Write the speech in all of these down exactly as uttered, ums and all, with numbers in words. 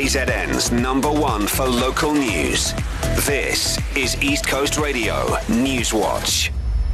K Z N's number one for local news. This is East Coast Radio News Watch.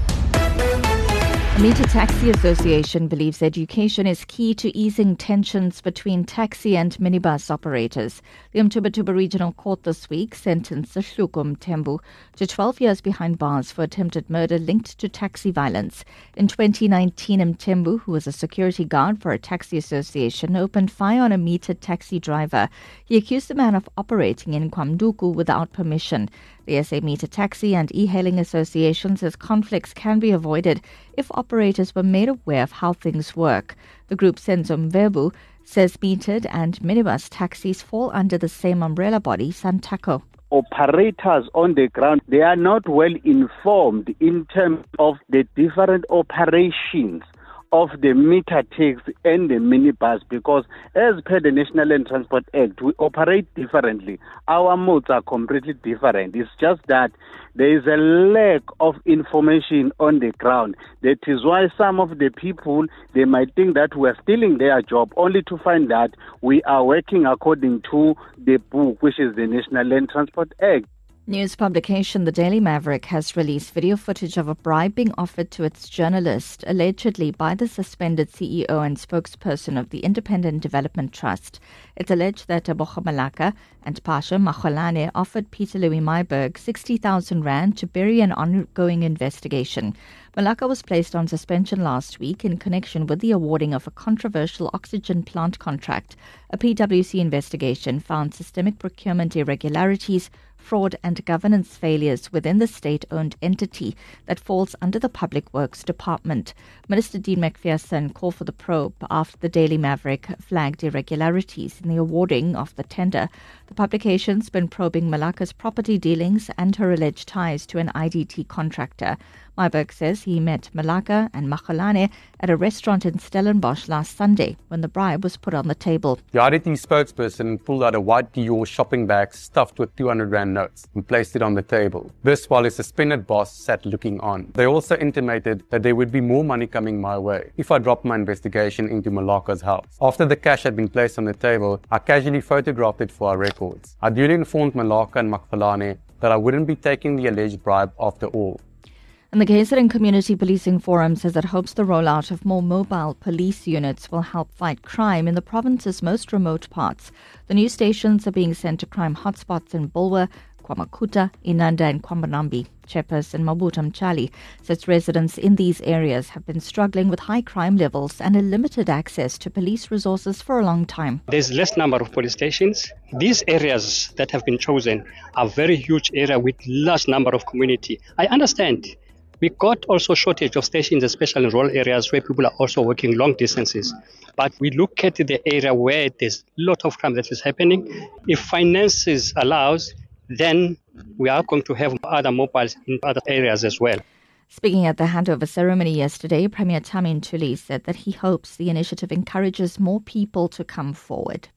The Meter Taxi Association believes education is key to easing tensions between taxi and minibus operators. The Mtubatuba Regional Court this week sentenced Sahluko Mthembu to twelve years behind bars for attempted murder linked to taxi violence. In twenty nineteen, Mthembu, who was a security guard for a taxi association, opened fire on a metered taxi driver. He accused the man of operating in Kwamduku without permission. The S A Meter Taxi and E-Hailing Association says conflicts can be avoided if operators were made aware of how things work. The group Senzo Mvebu says metered and minibus taxis fall under the same umbrella body, Santaco. Operators on the ground, they are not well informed in terms of the different operations of the meter taxi and the minibus, because as per the National Land Transport Act, we operate differently. Our modes are completely different. It's just that there is a lack of information on the ground. That is why some of the people, they might think that we are stealing their job, only to find that we are working according to the book, which is the National Land Transport Act. News publication The Daily Maverick has released video footage of a bribe being offered to its journalist, allegedly by the suspended C E O and spokesperson of the Independent Development Trust. It's alleged that Tebogo Malaka and Pasha Makholane offered Peter Louis Myburgh sixty thousand rand to bury an ongoing investigation. Malaka was placed on suspension last week in connection with the awarding of a controversial oxygen plant contract. A P W C investigation found systemic procurement irregularities, fraud and governance failures within the state-owned entity that falls under the Public Works Department. Minister Dean McPherson called for the probe after the Daily Maverick flagged irregularities in the awarding of the tender. The publication's been probing Malaka's property dealings and her alleged ties to an I D T contractor. Myburgh says he met Malaka and Makholane at a restaurant in Stellenbosch last Sunday when the bribe was put on the table. The I D T spokesperson pulled out a white Dior shopping bag stuffed with two hundred rand notes and placed it on the table. This while his suspended boss sat looking on. They also intimated that there would be more money coming my way if I dropped my investigation into Malaka's house. After the cash had been placed on the table, I casually photographed it for our records. I duly informed Malaka and Makholane that I wouldn't be taking the alleged bribe after all. And the K Z N Community Policing Forum says it hopes the rollout of more mobile police units will help fight crime in the province's most remote parts. The new stations are being sent to crime hotspots in Bulwer, KwaMakuta, Inanda and Kwambonambi. Chairperson Mabuta Mchali says residents in these areas have been struggling with high crime levels and a limited access to police resources for a long time. There's less number of police stations. These areas that have been chosen are very huge area with large number of community. I understand. We got also shortage of stations, especially in rural areas where people are also working long distances. But we look at the area where there's a lot of crime that is happening. If finances allows, then we are going to have other mobiles in other areas as well. Speaking at the handover ceremony yesterday, Premier Tami Ntuli said that he hopes the initiative encourages more people to come forward.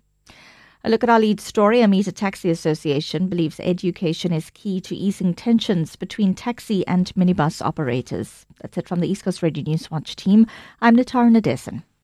A look at our lead story. A Meter Taxi Association believes education is key to easing tensions between taxi and minibus operators. That's it from the East Coast Radio News Watch team. I'm Natara Nadesan.